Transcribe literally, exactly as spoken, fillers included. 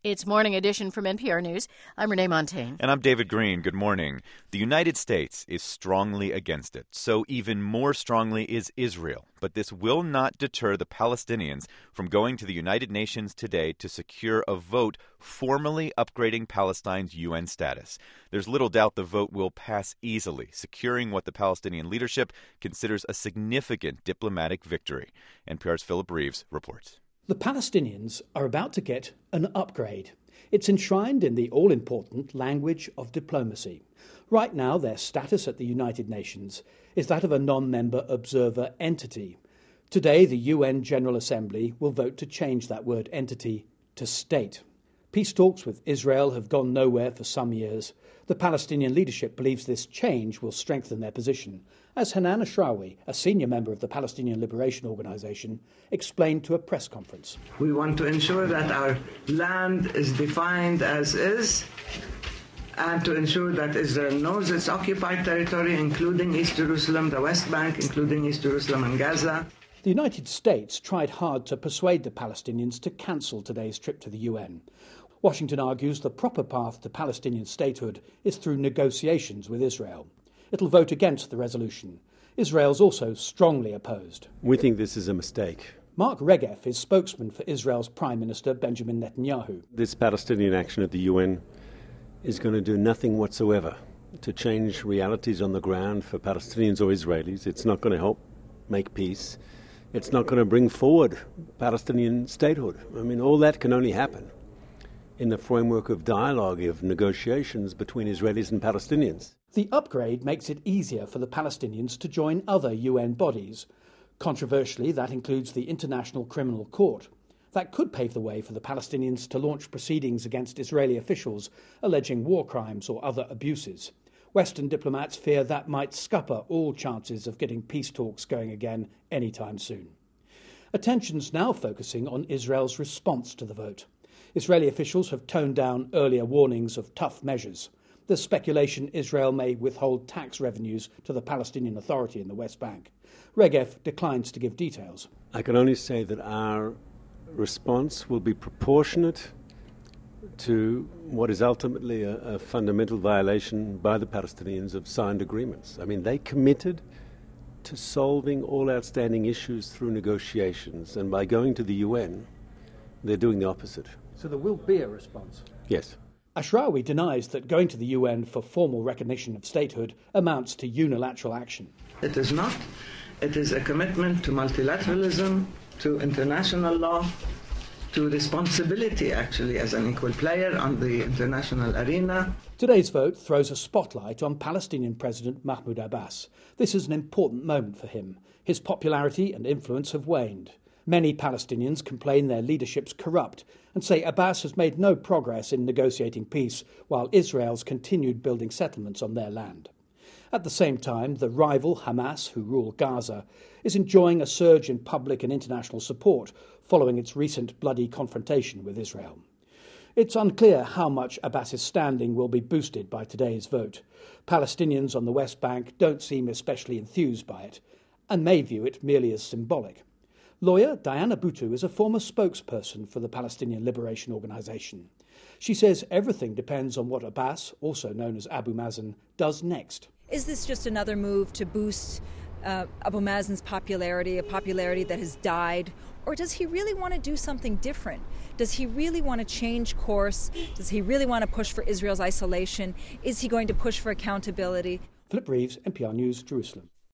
It's Morning Edition from N P R News. I'm Renee Montaigne. And I'm David Green. Good morning. The United States is strongly against it. So even more strongly is Israel. But this will not deter the Palestinians from going to the United Nations today to secure a vote formally upgrading Palestine's U N status. There's little doubt the vote will pass easily, securing what the Palestinian leadership considers a significant diplomatic victory. N P R's Philip Reeves reports. The Palestinians are about to get an upgrade. It's enshrined in the all-important language of diplomacy. Right now, their status at the United Nations is that of a non-member observer entity. Today, the U N General Assembly will vote to change that word entity to state. Peace talks with Israel have gone nowhere for some years. The Palestinian leadership believes this change will strengthen their position, as Hanan Ashrawi, a senior member of the Palestinian Liberation Organization, explained to a press conference. We want to ensure that our land is defined as is, and to ensure that Israel knows its occupied territory, including East Jerusalem, the West Bank, including East Jerusalem and Gaza. The United States tried hard to persuade the Palestinians to cancel today's trip to the U N. Washington argues the proper path to Palestinian statehood is through negotiations with Israel. It'll vote against the resolution. Israel's also strongly opposed. We think this is a mistake. Mark Regev is spokesman for Israel's Prime Minister Benjamin Netanyahu. This Palestinian action at the U N is going to do nothing whatsoever to change realities on the ground for Palestinians or Israelis. It's not going to help make peace. It's not going to bring forward Palestinian statehood. I mean, all that can only happen in the framework of dialogue, of negotiations between Israelis and Palestinians. The upgrade makes it easier for the Palestinians to join other U N bodies. Controversially, that includes the International Criminal Court. That could pave the way for the Palestinians to launch proceedings against Israeli officials alleging war crimes or other abuses. Western diplomats fear that might scupper all chances of getting peace talks going again anytime soon. Attention's now focusing on Israel's response to the vote. Israeli officials have toned down earlier warnings of tough measures. There's speculation Israel may withhold tax revenues to the Palestinian Authority in the West Bank. Regev declines to give details. I can only say that our response will be proportionate to what is ultimately a, a fundamental violation by the Palestinians of signed agreements. I mean, they committed to solving all outstanding issues through negotiations, and by going to the U N, they're doing the opposite. So there will be a response? Yes. Ashrawi denies that going to the U N for formal recognition of statehood amounts to unilateral action. It is not. It is a commitment to multilateralism, to international law, to responsibility, actually, as an equal player on the international arena. Today's vote throws a spotlight on Palestinian President Mahmoud Abbas. This is an important moment for him. His popularity and influence have waned. Many Palestinians complain their leadership's corrupt and say Abbas has made no progress in negotiating peace while Israel's continued building settlements on their land. At the same time, the rival Hamas, who rule Gaza, is enjoying a surge in public and international support following its recent bloody confrontation with Israel. It's unclear how much Abbas's standing will be boosted by today's vote. Palestinians on the West Bank don't seem especially enthused by it and may view it merely as symbolic. Lawyer Diana Boutou is a former spokesperson for the Palestinian Liberation Organization. She says everything depends on what Abbas, also known as Abu Mazen, does next. Is this just another move to boost uh, Abu Mazen's popularity, a popularity that has died? Or does he really want to do something different? Does he really want to change course? Does he really want to push for Israel's isolation? Is he going to push for accountability? Philip Reeves, N P R News, Jerusalem.